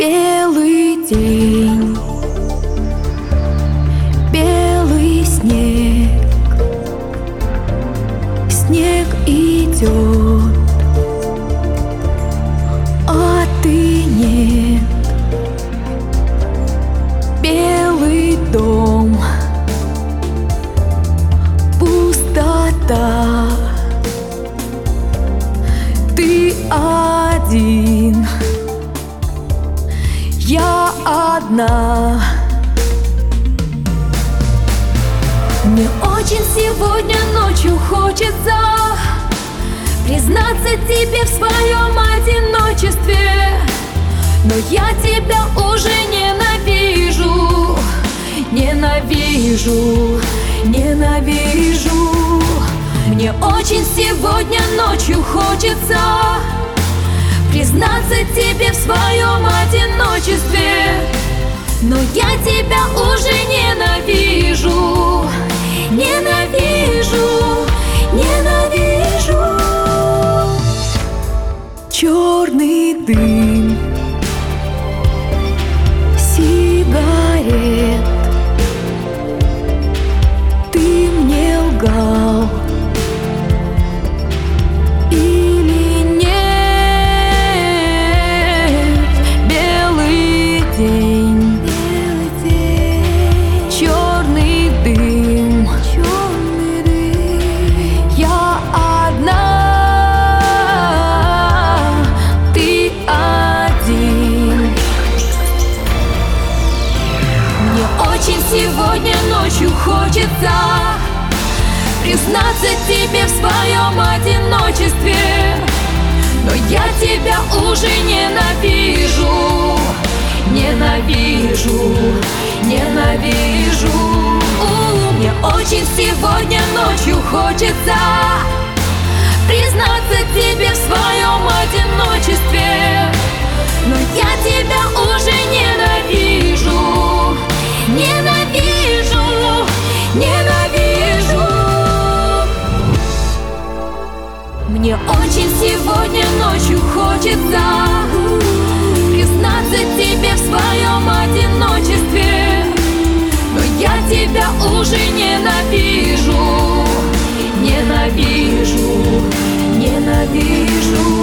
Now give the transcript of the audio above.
Белый день, белый снег, снег идет, а ты нет. Белый дом, пустота, ты один, я одна. Мне очень сегодня ночью хочется признаться тебе в своем одиночестве, но я тебя уже ненавижу, ненавижу, ненавижу. Мне очень сегодня ночью хочется признаться тебе в своем одиночестве, но я тебя уже ненавижу, ненавижу, ненавижу. Черный дым сигарет, ты мне лгал или нет? Белый день, черный дым, я одна, ты один. Мне очень сегодня ночью хочется признаться тебе в своем одиночестве, но я тебя уже ненавижу, ненавижу, ненавижу. Мне очень сегодня ночью хочется признаться тебе в своем одиночестве, но я тебя уже ненавижу, ненавижу, ненавижу. Мне очень сегодня ночью хочется признаться тебе в своем одиночестве, но я тебя уже ненавижу, ненавижу, ненавижу.